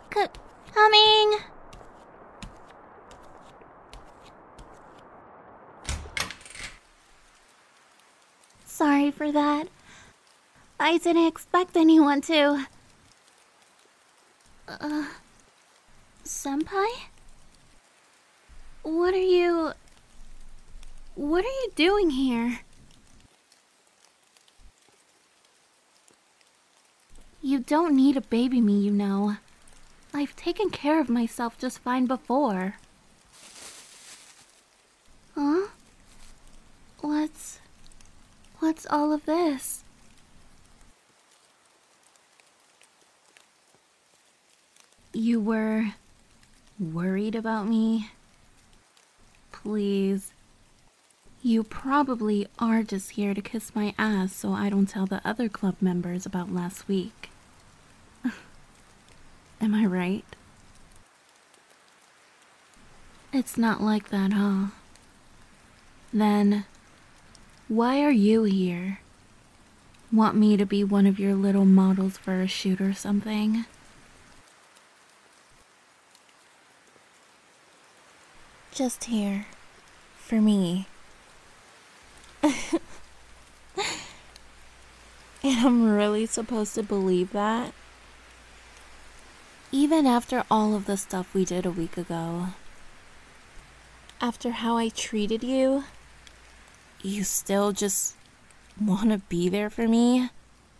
Coming! Sorry for that. I didn't expect anyone to. Senpai? What are you doing here? You don't need to baby me, you know. I've taken care of myself just fine before. Huh? What's all of this? You were worried about me? Please. You probably are just here to kiss my ass so I don't tell the other club members about last week. Am I right? It's not like that, huh? Then, why are you here? Want me to be one of your little models for a shoot or something? Just here. For me. And I'm really supposed to believe that? Even after all of the stuff we did a week ago. After how I treated you, you still just want to be there for me?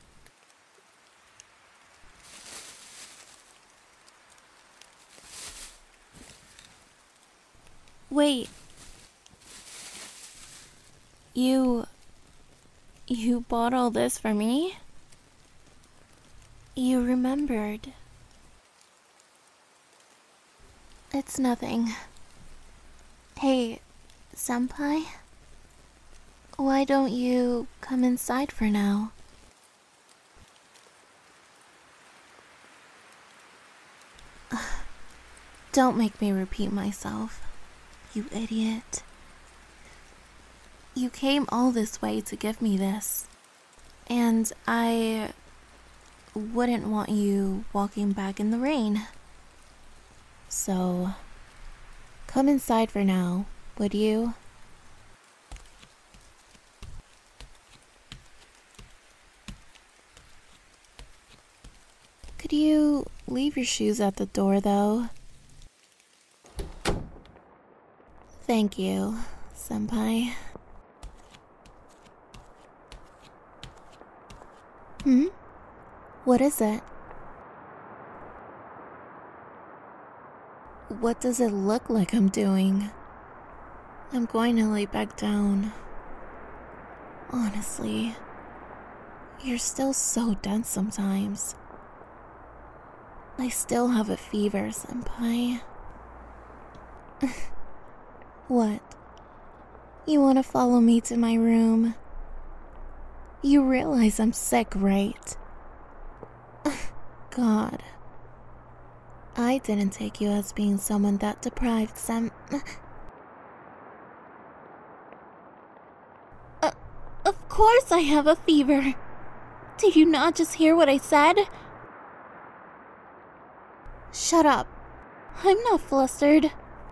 Wait. You bought all this for me? You remembered. It's nothing. Hey, senpai? Why don't you come inside for now? Don't make me repeat myself, you idiot. You came all this way to give me this, and I wouldn't want you walking back in the rain. So, come inside for now, would you? Could you leave your shoes at the door, though? Thank you, senpai. What is it? What does it look like I'm doing? I'm going to lay back down. Honestly, you're still so dense sometimes. I still have a fever, senpai. What? You want to follow me to my room? You realize I'm sick, right? God. I didn't take you as being someone that deprived Of course I have a fever. Did you not just hear what I said? Shut up. I'm not flustered.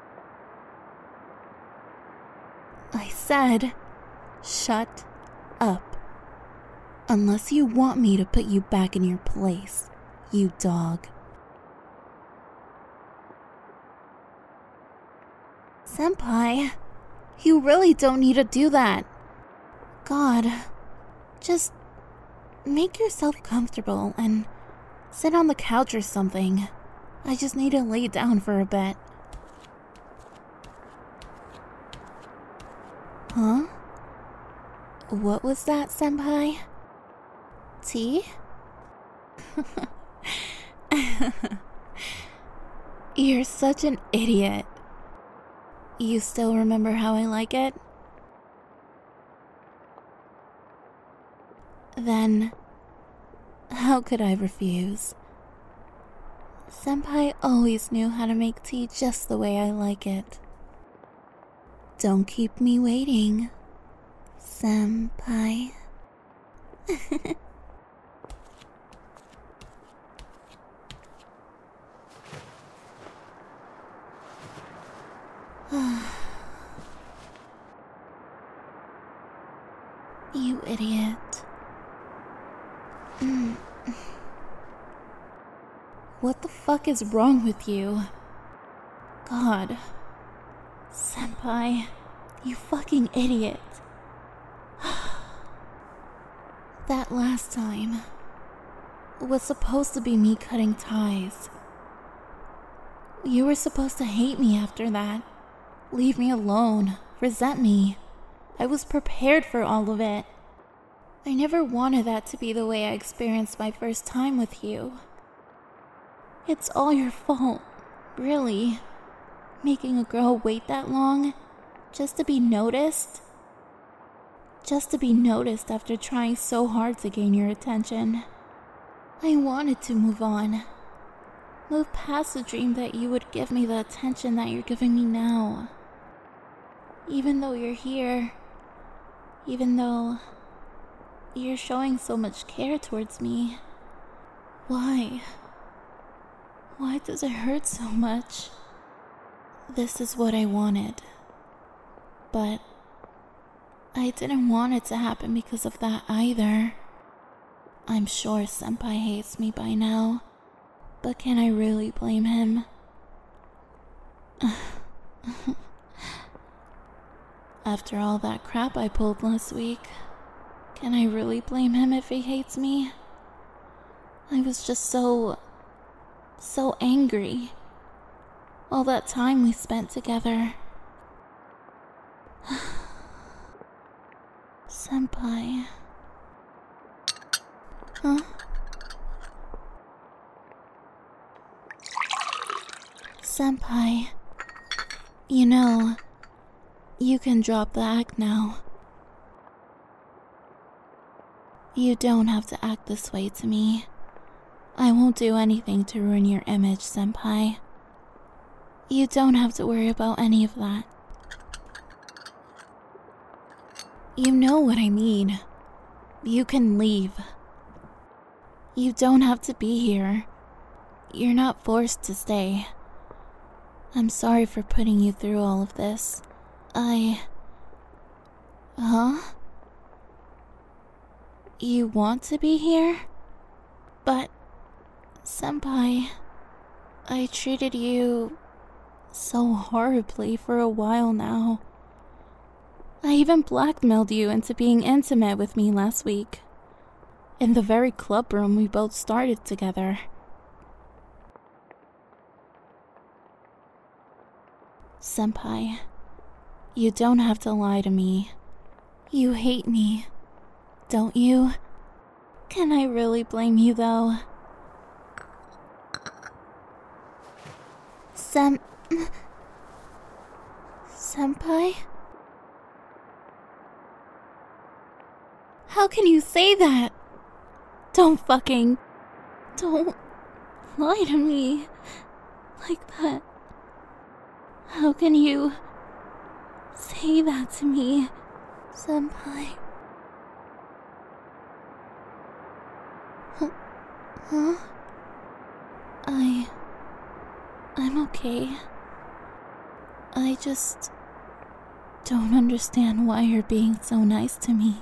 I said, shut up. Unless you want me to put you back in your place, you dog. Senpai, you really don't need to do that. God, just make yourself comfortable and sit on the couch or something. I just need to lay down for a bit. Huh? What was that, senpai? Tea? You're such an idiot. You still remember how I like it? Then, how could I refuse? Senpai always knew how to make tea just the way I like it. Don't keep me waiting, senpai. You idiot. What the fuck is wrong with you? God. Senpai, you fucking idiot. That last time was supposed to be me cutting ties. You were supposed to hate me after that. Leave me alone. Resent me. I was prepared for all of it. I never wanted that to be the way I experienced my first time with you. It's all your fault, really. Making a girl wait that long just to be noticed. Just to be noticed after trying so hard to gain your attention. I wanted to move on. Move past the dream that you would give me the attention that you're giving me now. Even though you're here, even though you're showing so much care towards me, why? Why does it hurt so much? This is what I wanted, but I didn't want it to happen because of that either. I'm sure Senpai hates me by now, but can I really blame him? After all that crap I pulled last week, can I really blame him if he hates me? I was just so angry. All that time we spent together. Senpai. Huh? Senpai. You know, you can drop the act now. You don't have to act this way to me. I won't do anything to ruin your image, Senpai. You don't have to worry about any of that. You know what I mean. You can leave. You don't have to be here. You're not forced to stay. I'm sorry for putting you through all of this. Huh? You want to be here? But, Senpai, I treated you so horribly for a while now. I even blackmailed you into being intimate with me last week. In the very club room we both started together. Senpai, you don't have to lie to me. You hate me, don't you? Can I really blame you though? Senpai? How can you say that? Don't lie to me like that. How can you say that to me, Senpai? Huh? I'm okay. I just don't understand why you're being so nice to me.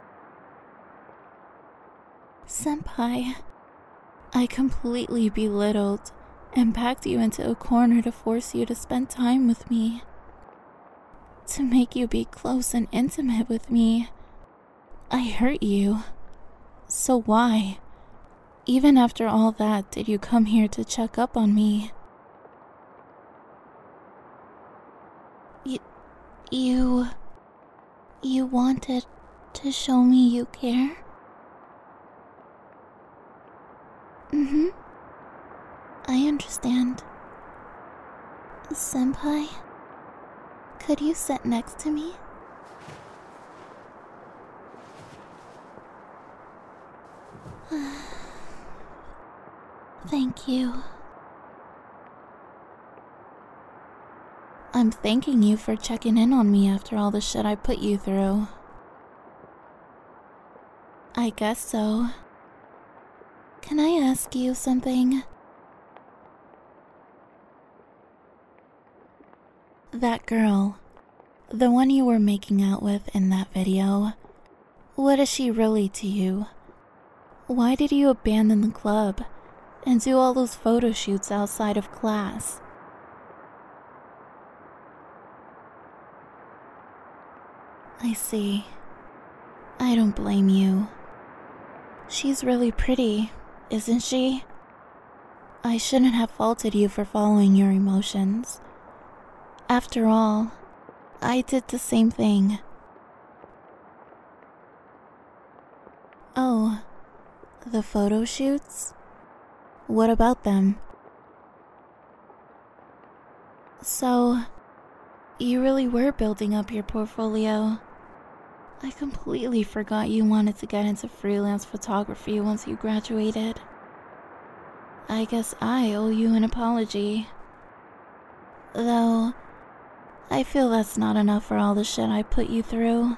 Senpai, I completely belittled and backed you into a corner to force you to spend time with me. To make you be close and intimate with me. I hurt you. So why? Even after all that, did you come here to check up on me? You wanted to show me you care? I understand. Senpai, could you sit next to me? Thank you. I'm thanking you for checking in on me after all the shit I put you through. I guess so. Can I ask you something? That girl, the one you were making out with in that video, What is she really to you? Why did you abandon the club and do all those photo shoots outside of class? I see. I don't blame you. She's really pretty, isn't she? I shouldn't have faulted you for following your emotions. After all, I did the same thing. Oh, the photo shoots? What about them? So, you really were building up your portfolio. I completely forgot you wanted to get into freelance photography once you graduated. I guess I owe you an apology. Though, I feel that's not enough for all the shit I put you through.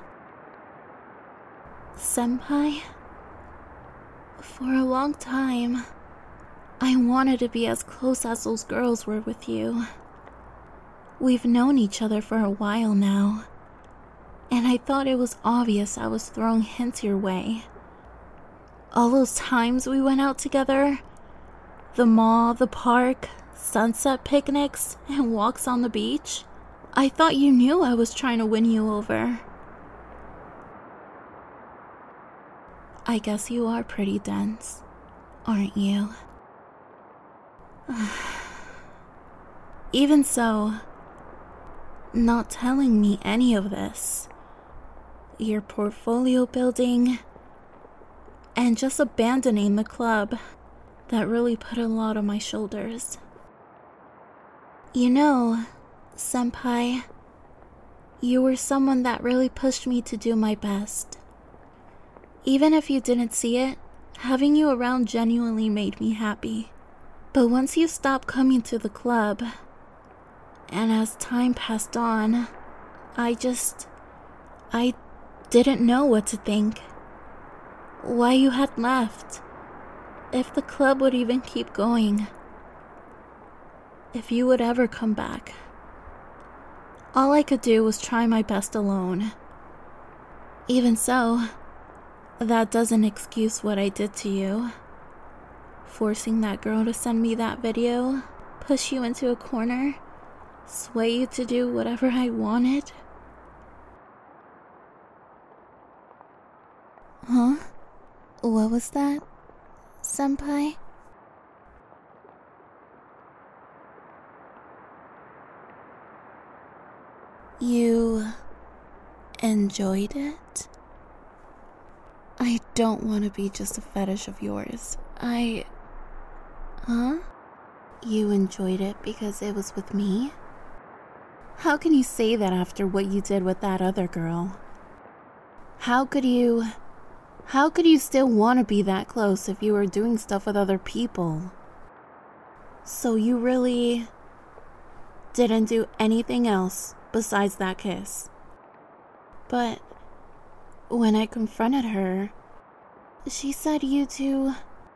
Senpai? For a long time, I wanted to be as close as those girls were with you. We've known each other for a while now, and I thought it was obvious I was throwing hints your way. All those times we went out together, the mall, the park, sunset picnics, and walks on the beach, I thought you knew I was trying to win you over. I guess you are pretty dense, aren't you? Even so, not telling me any of this, your portfolio building, and just abandoning the club, that really put a lot on my shoulders. You know, Senpai, you were someone that really pushed me to do my best. Even if you didn't see it, having you around genuinely made me happy. But once you stopped coming to the club, and as time passed on, I didn't know what to think. Why you had left. If the club would even keep going. If you would ever come back. All I could do was try my best alone. Even so, that doesn't excuse what I did to you. Forcing that girl to send me that video, push you into a corner, sway you to do whatever I wanted. Huh? What was that, Senpai? You enjoyed it? I don't want to be just a fetish of yours. Huh? You enjoyed it because it was with me? How can you say that after what you did with that other girl? How could you still want to be that close if you were doing stuff with other people? So you really didn't do anything else besides that kiss? But when I confronted her, she said you two...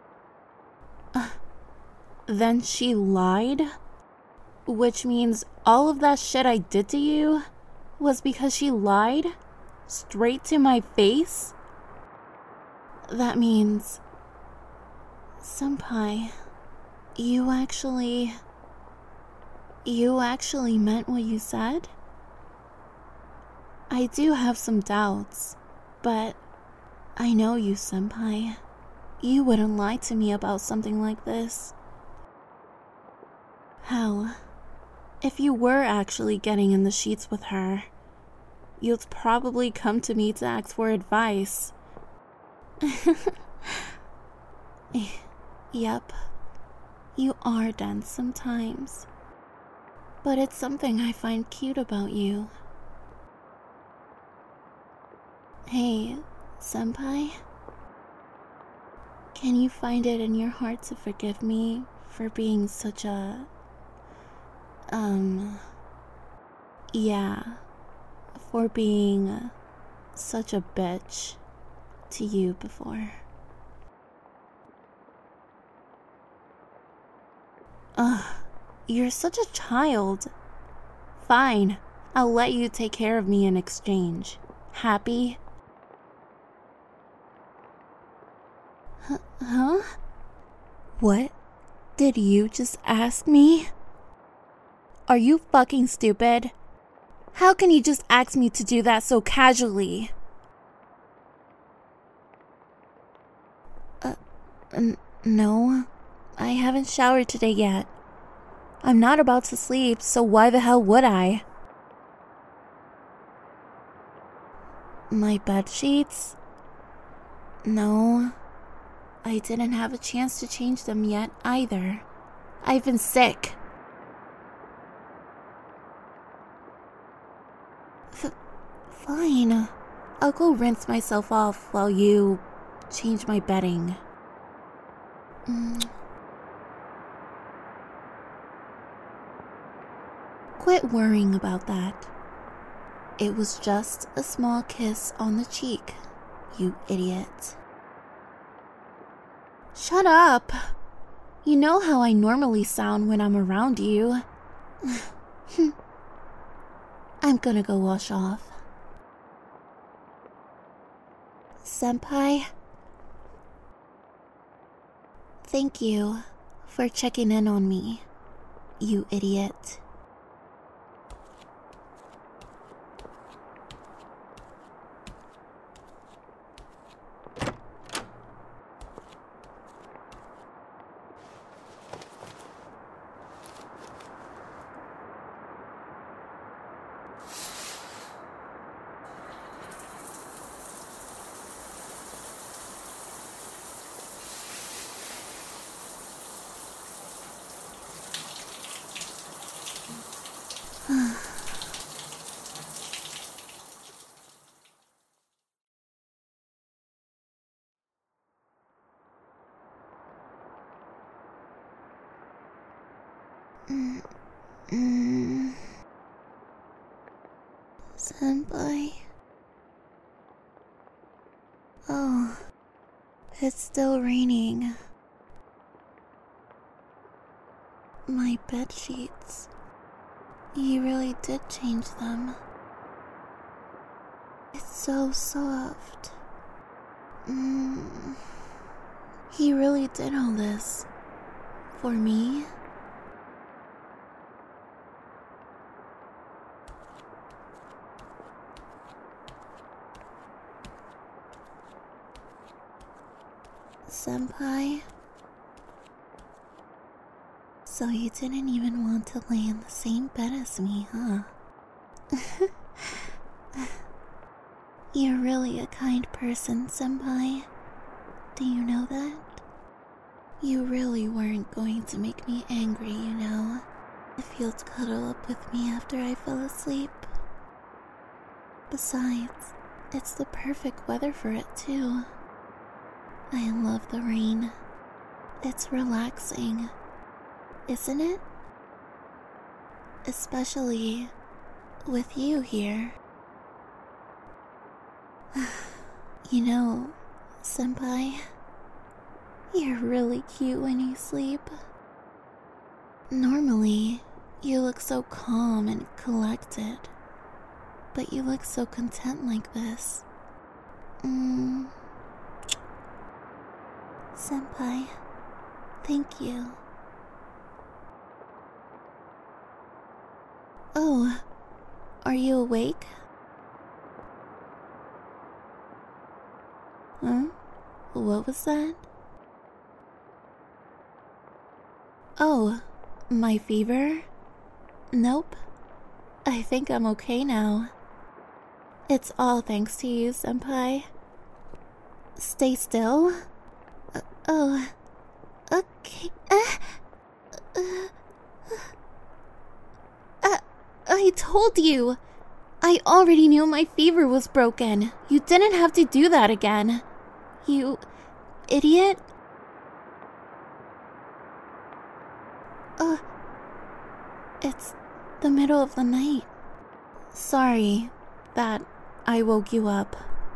Then she lied? Which means all of that shit I did to you was because she lied? Straight to my face? That means... Senpai, you actually meant what you said? I do have some doubts, but I know you, Senpai. You wouldn't lie to me about something like this. Hell, if you were actually getting in the sheets with her, you'd probably come to me to ask for advice. Yep, you are dense sometimes, but it's something I find cute about you. Hey, Senpai? Can you find it in your heart to forgive me for being such a... for being such a bitch to you before? Ugh, you're such a child. Fine, I'll let you take care of me in exchange. Happy? Huh? What did you just ask me? Are you fucking stupid? How can you just ask me to do that so casually? No. I haven't showered today yet. I'm not about to sleep, so why the hell would I? My bed sheets? No. I didn't have a chance to change them yet either. I've been sick. Fine. I'll go rinse myself off while you change my bedding. Quit worrying about that. It was just a small kiss on the cheek, you idiot. Shut up! You know how I normally sound when I'm around you. I'm gonna go wash off. Senpai? Thank you for checking in on me, you idiot. Senpai? Oh, it's still raining. My bed sheets. You really did change them. It's so soft. He really did all this for me. Senpai? So you didn't even want to lay in the same bed as me, huh? You're really a kind person, Senpai. Do you know that? You really weren't going to make me angry, you know? If you'll cuddle up with me after I fell asleep. Besides, it's the perfect weather for it, too. I love the rain. It's relaxing, isn't it? Especially with you here. You know, Senpai, you're really cute when you sleep. Normally, you look so calm and collected, but you look so content like this. Senpai, thank you. Oh, are you awake? Huh? What was that? Oh, my fever? Nope. I think I'm okay now. It's all thanks to you, Senpai. Stay still? Oh, okay. I told you! I already knew my fever was broken. You didn't have to do that again. You idiot. It's the middle of the night. Sorry that I woke you up.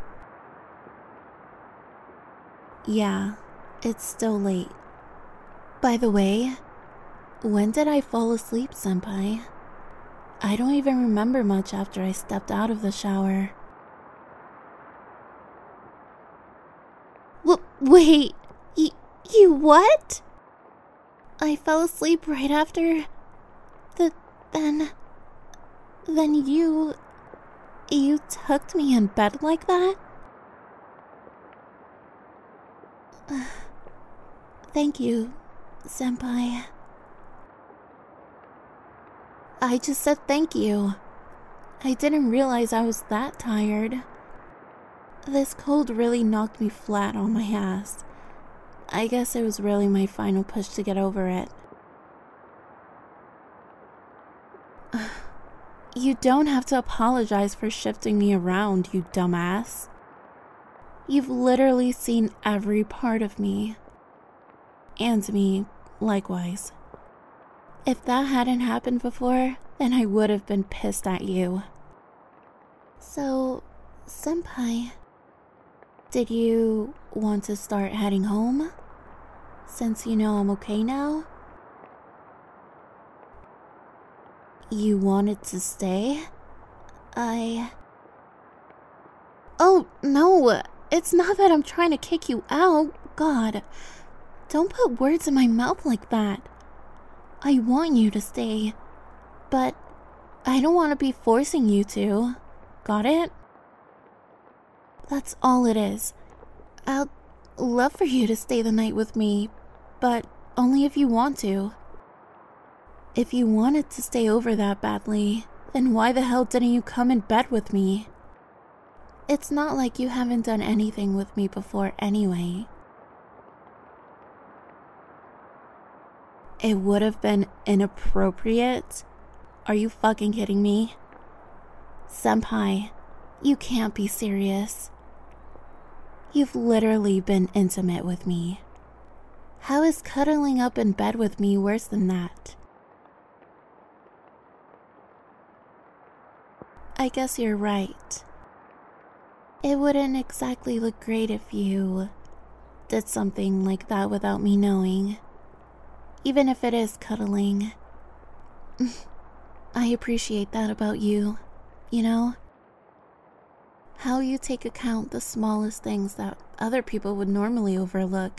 Yeah, it's still late. By the way, when did I fall asleep, Senpai? I don't even remember much after I stepped out of the shower. Wait, You what? I fell asleep right after then you tucked me in bed like that? Thank you, senpai. I just said thank you. I didn't realize I was that tired. This cold really knocked me flat on my ass. I guess it was really my final push to get over it. You don't have to apologize for shifting me around, you dumbass. You've literally seen every part of me. And me, likewise. If that hadn't happened before, then I would have been pissed at you. So, senpai, did you want to start heading home? Since you know I'm okay now? You wanted to stay? Oh, no! It's not that I'm trying to kick you out. God, don't put words in my mouth like that. I want you to stay, but I don't want to be forcing you to. Got it? That's all it is. I'd love for you to stay the night with me, but only if you want to. If you wanted to stay over that badly, then why the hell didn't you come in bed with me? It's not like you haven't done anything with me before anyway. It would have been inappropriate? Are you fucking kidding me? Senpai, you can't be serious. You've literally been intimate with me. How is cuddling up in bed with me worse than that? I guess you're right. It wouldn't exactly look great if you did something like that without me knowing. Even if it is cuddling. I appreciate that about you, you know? How you take account the smallest things that other people would normally overlook.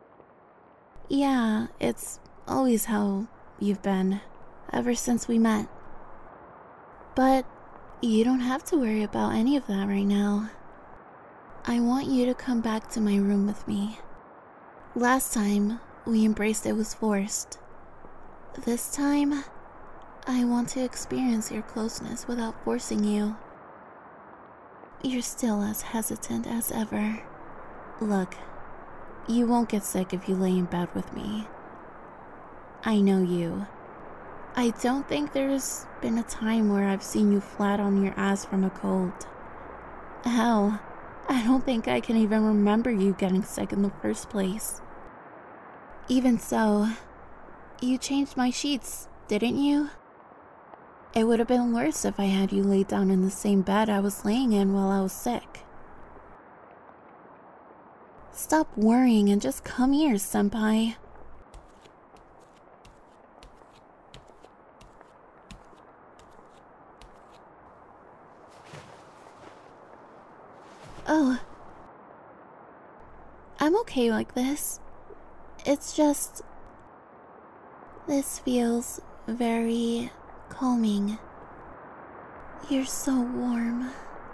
Yeah, it's always how you've been, ever since we met. But you don't have to worry about any of that right now. I want you to come back to my room with me. Last time we embraced, it was forced. This time, I want to experience your closeness without forcing you. You're still as hesitant as ever. Look, you won't get sick if you lay in bed with me. I know you. I don't think there's been a time where I've seen you flat on your ass from a cold. Hell, I don't think I can even remember you getting sick in the first place. Even so, you changed my sheets, didn't you? It would have been worse if I had you lay down in the same bed I was laying in while I was sick. Stop worrying and just come here, senpai. Oh, I'm okay like this. It's just... this feels very calming. You're so warm.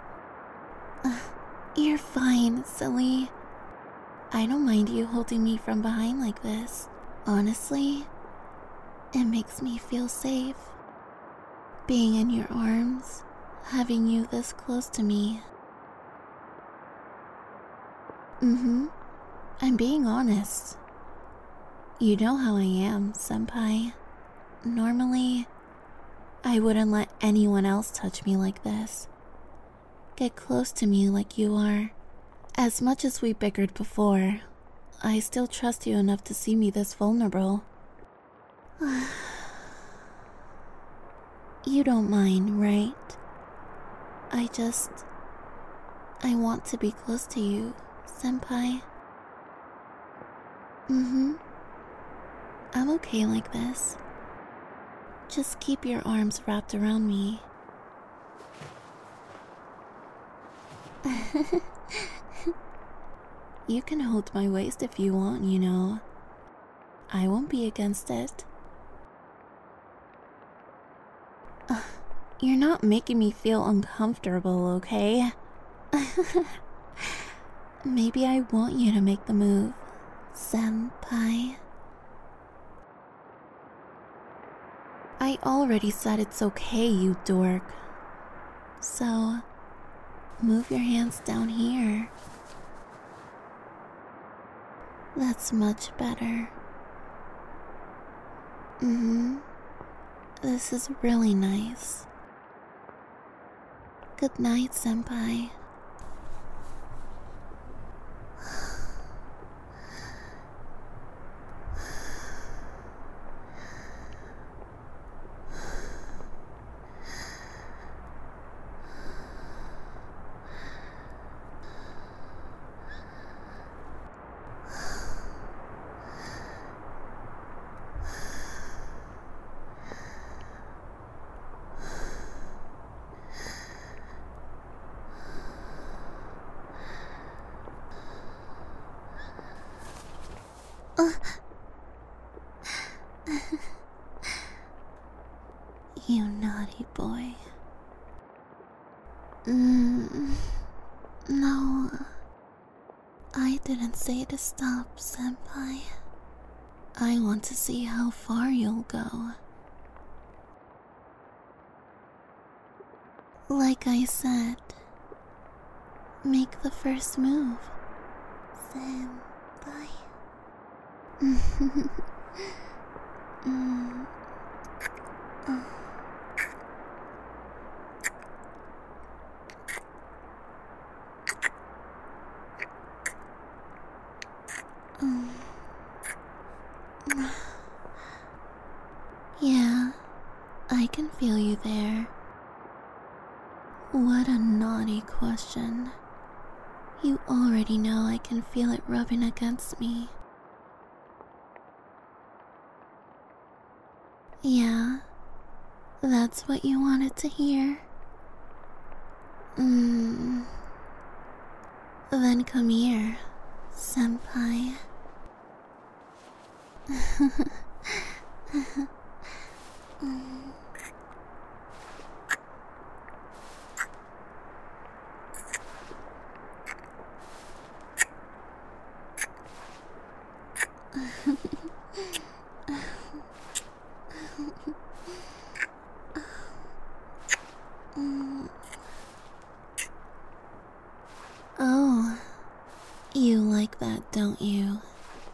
You're fine, silly. I don't mind you holding me from behind like this. Honestly, it makes me feel safe. Being in your arms, having you this close to me. I'm being honest. You know how I am, senpai. Normally, I wouldn't let anyone else touch me like this. Get close to me like you are. As much as we bickered before, I still trust you enough to see me this vulnerable. You don't mind, right? I want to be close to you, senpai. I'm okay like this. Just keep your arms wrapped around me. You can hold my waist if you want, you know. I won't be against it. You're not making me feel uncomfortable, okay? Maybe I want you to make the move, senpai. I already said it's okay, you dork. So, move your hands down here. That's much better. This is really nice. Good night, senpai. You naughty boy. No, I didn't say to stop, senpai. I want to see how far you'll go. Like I said, make the first move, senpai. Yeah, I can feel you there. What a naughty question. You already know I can feel it rubbing against me. Yeah, that's what you wanted to hear. Then come here, senpai. Oh, you like that, don't you?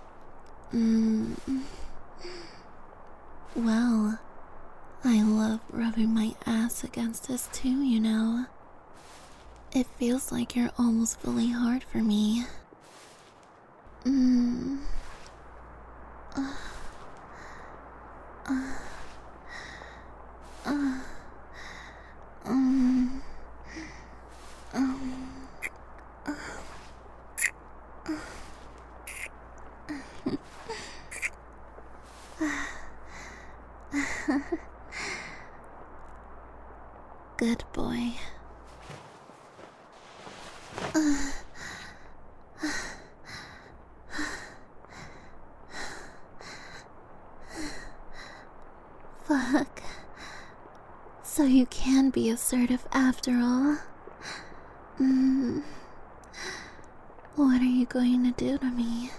Well, I love rubbing my ass against this too, you know. It feels like you're almost fully hard for me. Good boy. Fuck. So you can be assertive after all. What are you going to do to me?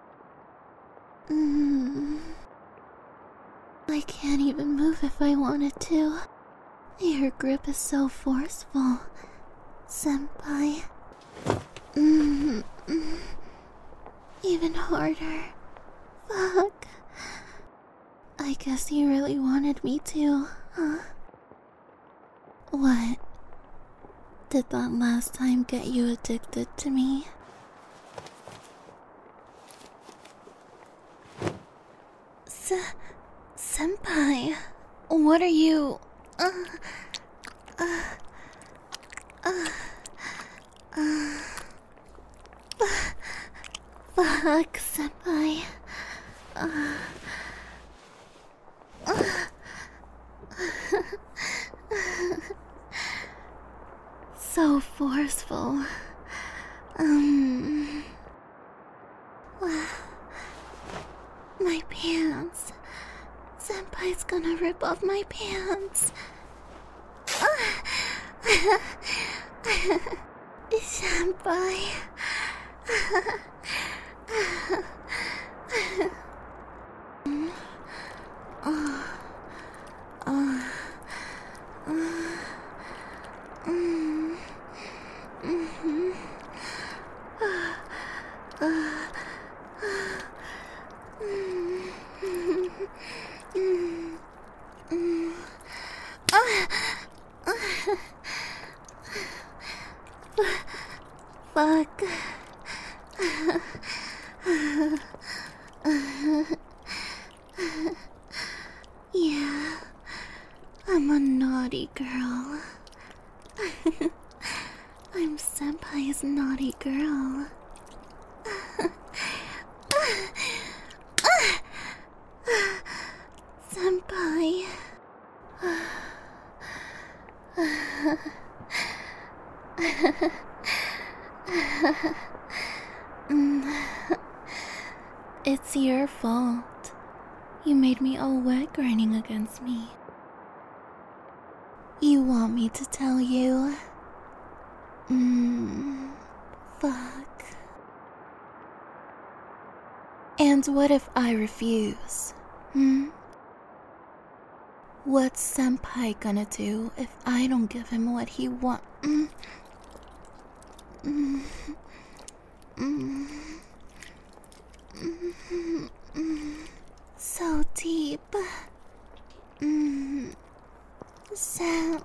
I can't even move if I wanted to. Your grip is so forceful, senpai. Even harder. Fuck. I guess you really wanted me to, huh? What? Did that last time get you addicted to me? Senpai, what are you... Fuck, senpai. So forceful. My pants. He's gonna rip off my pants. Senpai. Fuck. Yeah, I'm a naughty girl. I'm Senpai's naughty girl. Senpai. It's your fault. You made me all wet grinding against me. You want me to tell you? Fuck. And what if I refuse? What's Senpai gonna do if I don't give him what he wants? So deep. So.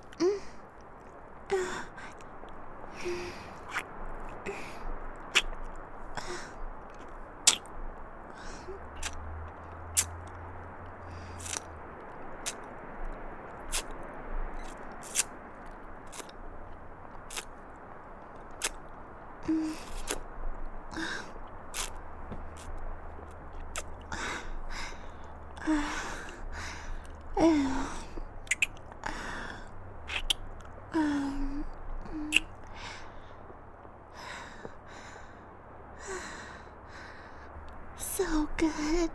So good.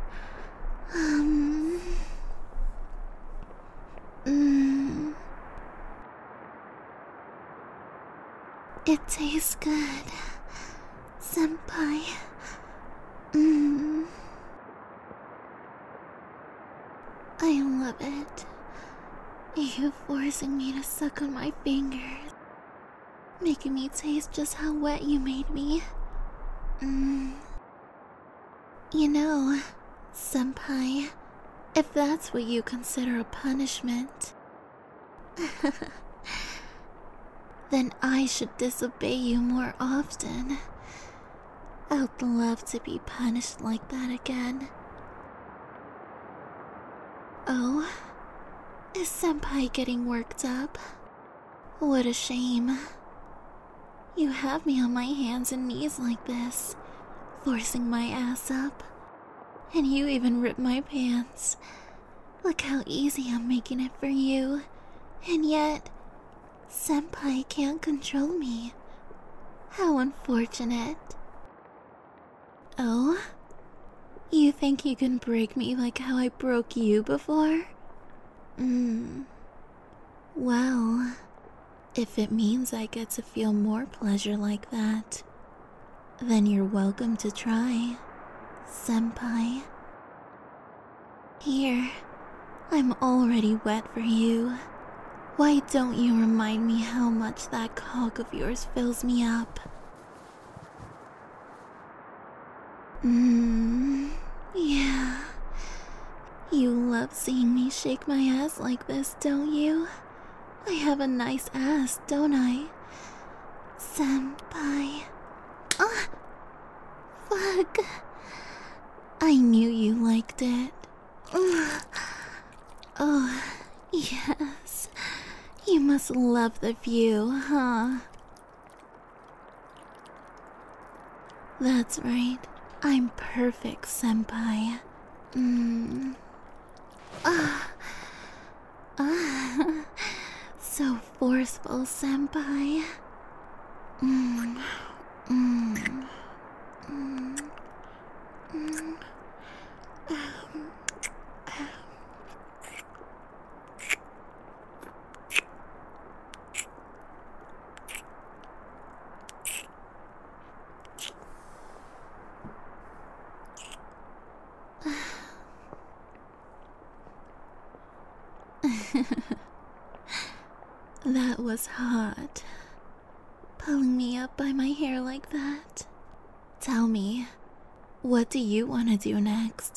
It tastes good, Senpai. I love it. You forcing me to suck on my fingers, making me taste just how wet you made me. You know, Senpai, if that's what you consider a punishment, then I should disobey you more often. I'd love to be punished like that again. Oh, is Senpai getting worked up? What a shame. You have me on my hands and knees like this, forcing my ass up. And you even ripped my pants. Look how easy I'm making it for you. And yet, Senpai can't control me. How unfortunate. Oh? You think you can break me like how I broke you before? Well, if it means I get to feel more pleasure like that, then you're welcome to try, Senpai. Here, I'm already wet for you. Why don't you remind me how much that cock of yours fills me up? Yeah. You love seeing me shake my ass like this, don't you? I have a nice ass, don't I? Senpai. Fuck. I knew you liked it. Oh, yes. You must love the view, huh? That's right. I'm perfect, Senpai. So forceful, Senpai. That was hot. Pulling me up by my hair like that. Tell me, what do you want to do next?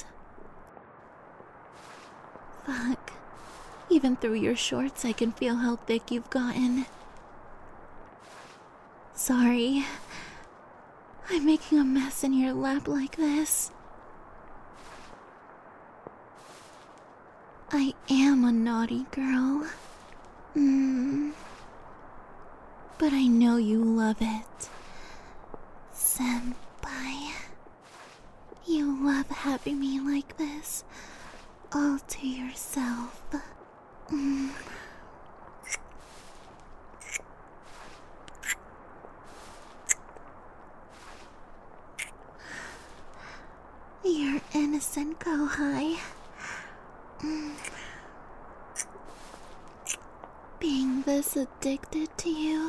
Fuck. Even through your shorts, I can feel how thick you've gotten. Sorry. I'm making a mess in your lap like this. I am a naughty girl. But I know you love it. Senpai. You love having me like this, all to yourself. You're innocent, Kohai. Being this addicted to you.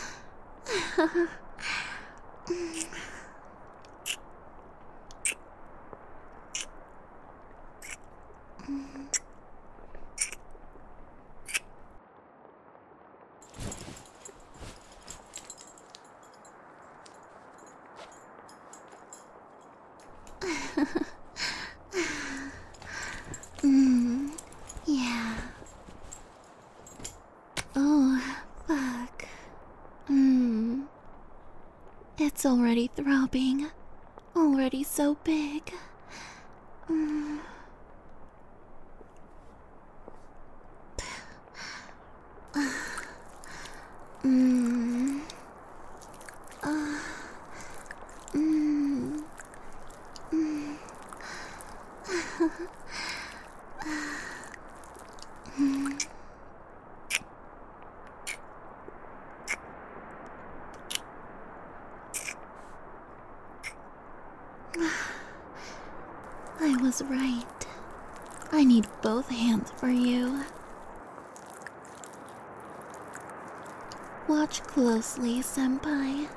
Yeah. Oh, fuck. It's already throbbing. Already so big. I was right. I need both hands for you. Watch closely, Senpai.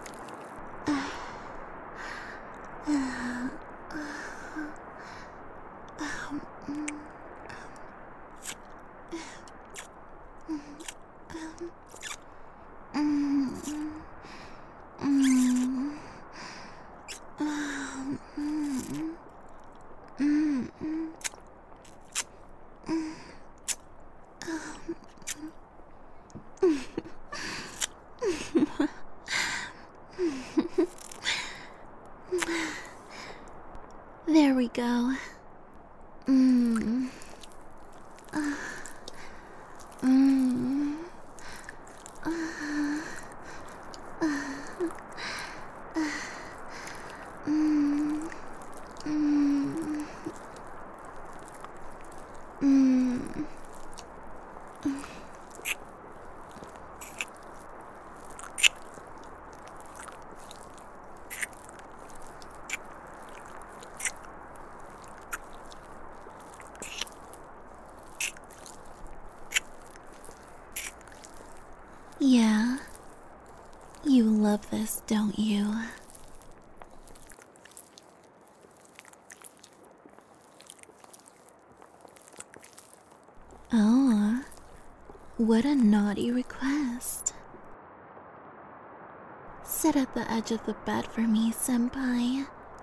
There we go. Yeah, you love this, don't you? Oh, what a naughty request. Sit at the edge of the bed for me, Senpai.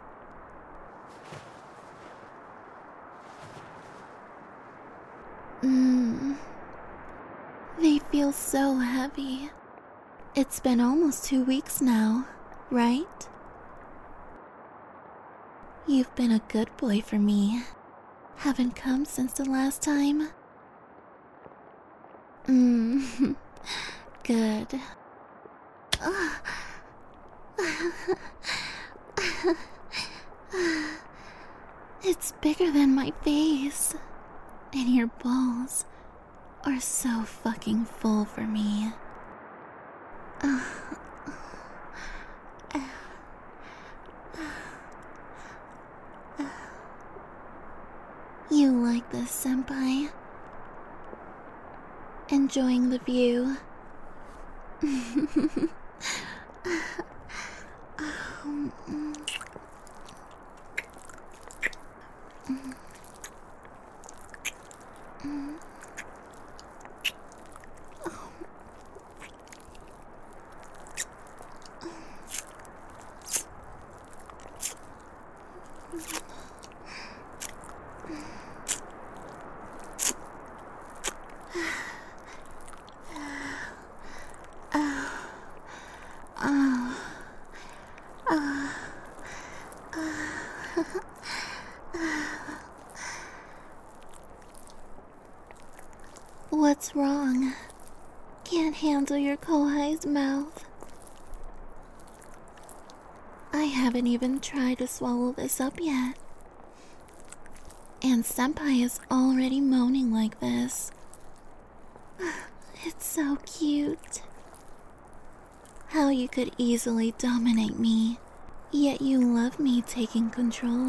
They feel so heavy. It's been almost 2 weeks now, right? You've been a good boy for me. Haven't come since the last time. Good. It's bigger than my face. And your balls are so fucking full for me. You like this, Senpai? Enjoying the view? Ah. What's wrong? Can't handle your Kohai's mouth. I haven't even tried to swallow this up yet. And Senpai is already moaning like this. It's so cute. How you could easily dominate me, yet you love me taking control.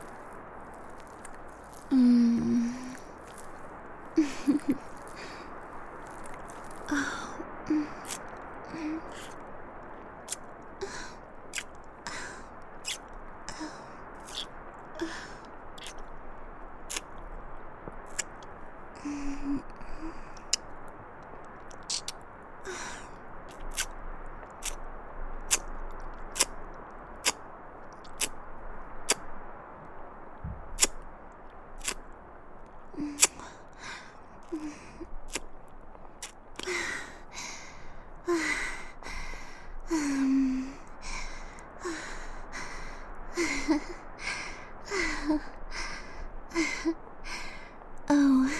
Oh,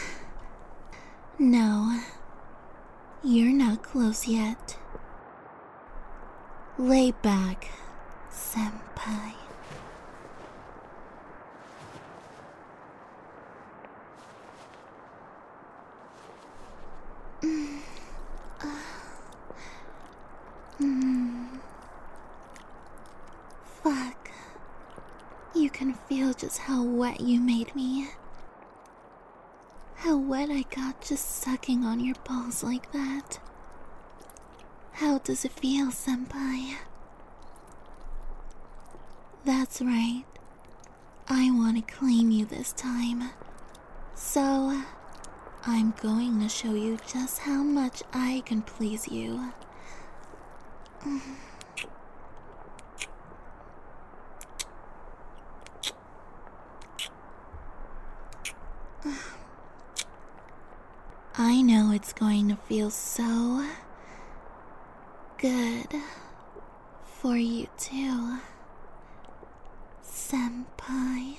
no, you're not close yet. Lay back, Senpai. Fuck. You can feel just how wet you made me. How wet I got just sucking on your balls like that. How does it feel, Senpai? That's right. I want to claim you this time. So, I'm going to show you just how much I can please you. I know it's going to feel so good for you too, Senpai.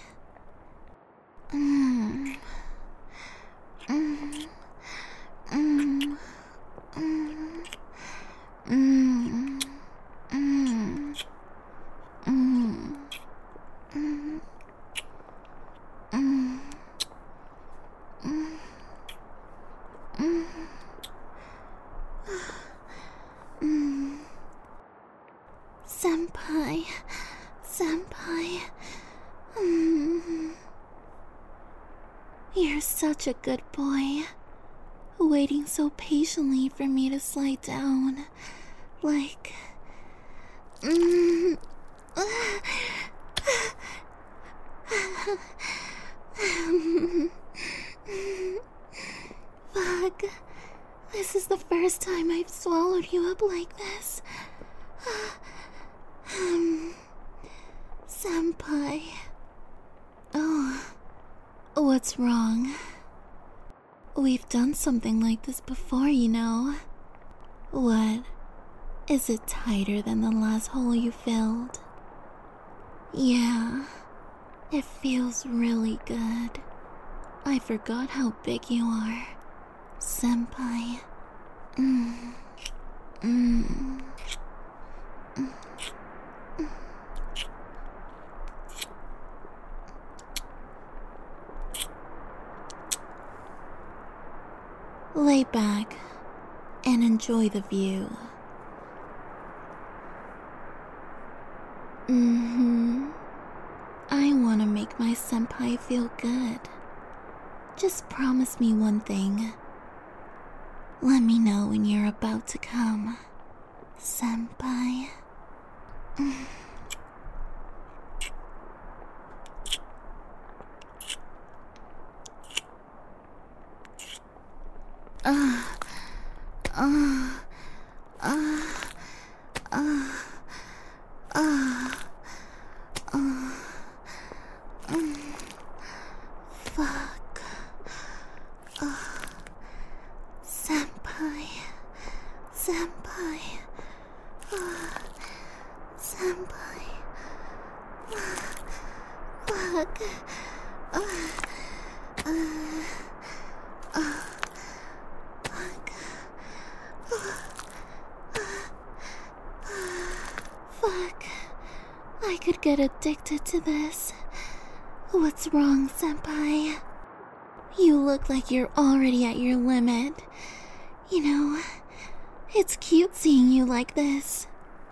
Senpai, Senpai. You're such a good boy, waiting so patiently for me to slide down. Like... Fuck. This is the first time I've swallowed you up like this. Senpai. Oh, what's wrong? We've done something like this before, you know. What? Is it tighter than the last hole you filled? Yeah, it feels really good. I forgot how big you are, Senpai. Lay back and enjoy the view. I want to make my senpai feel good. Just promise me one thing. Let me know when you're about to come, senpai. Fuck. Senpai. Senpai. Senpai. Fuck. Fuck. I could get addicted to this. What's wrong, Senpai? You look like you're already at your limit. You know, it's cute seeing you like this.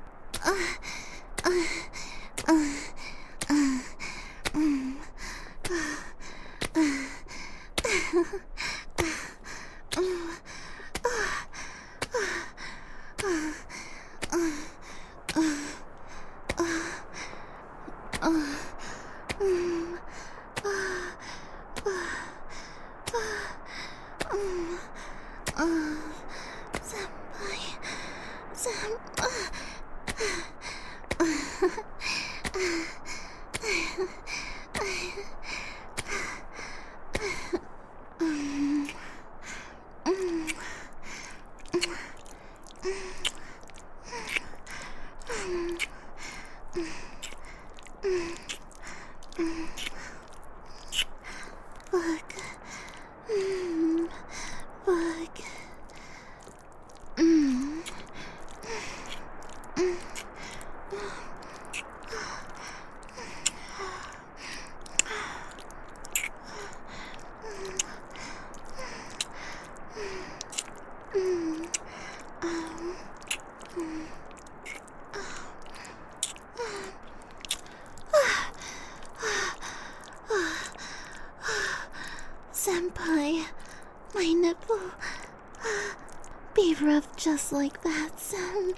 Senpai, my nipple. Be rough just like that, son.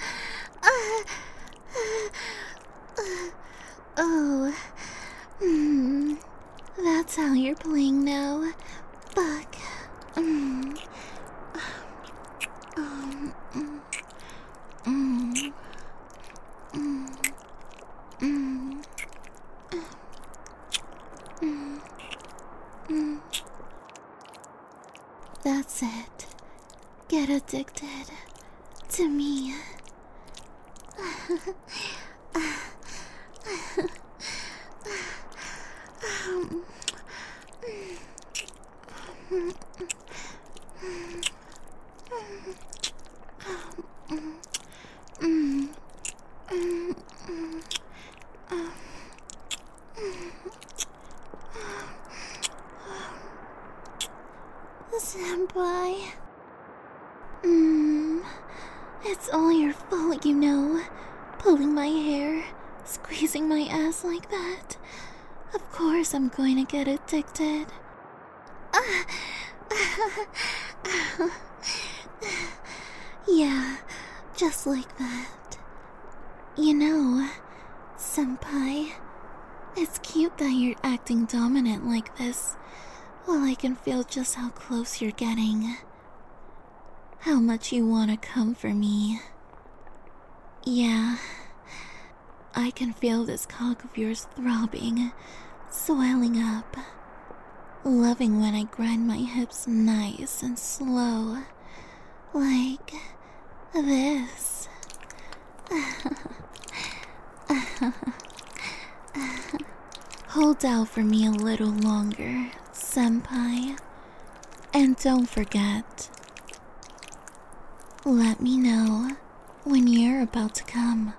Oh. That's how you're playing now. Fuck. That's it. Get addicted to me. Senpai. It's all your fault, you know. Pulling my hair, squeezing my ass like that. Of course I'm going to get addicted. Yeah, just like that. You know, Senpai, it's cute that you're acting dominant like this. Well, I can feel just how close you're getting. How much you want to come for me. Yeah, I can feel this cock of yours throbbing, swelling up. Loving when I grind my hips nice and slow. Like this. Hold out for me a little longer, Senpai. And don't forget, let me know when you're about to come.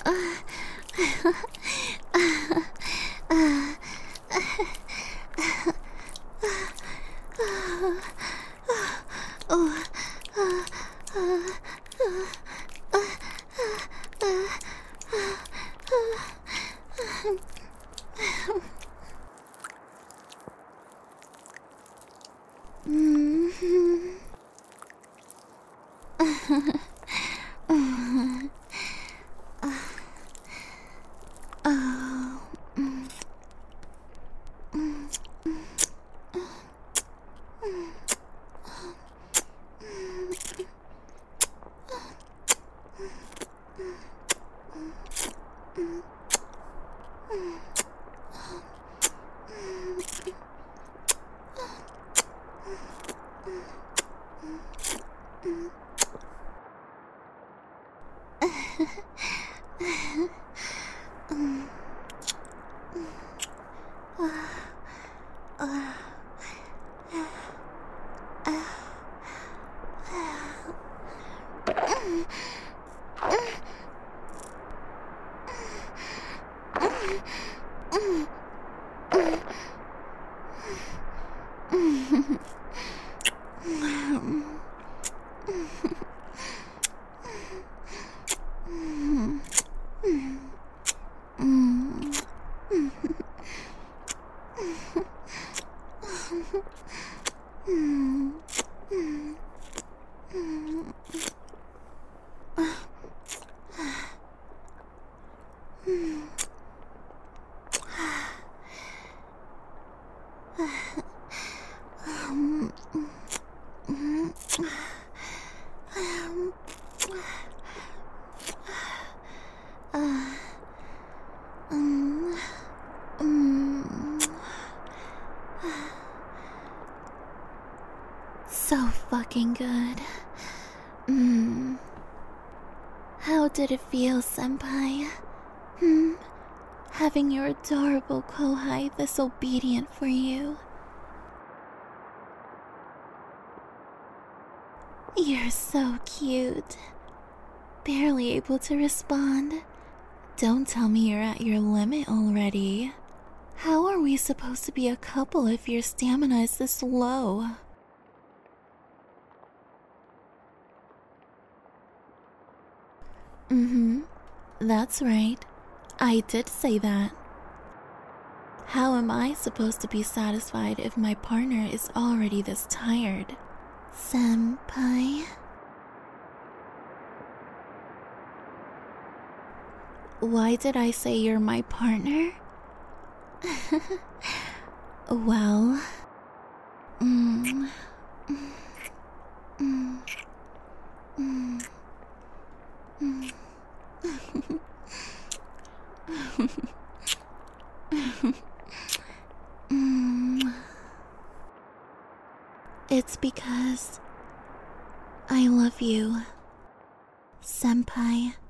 So fucking good. How did it feel, senpai? Having your adorable Kohai this obedient for you. You're so cute. Barely able to respond. Don't tell me you're at your limit already. How are we supposed to be a couple if your stamina is this low? That's right. I did say that. How am I supposed to be satisfied if my partner is already this tired? Senpai? Why did I say you're my partner? Well... It's because I love you, senpai.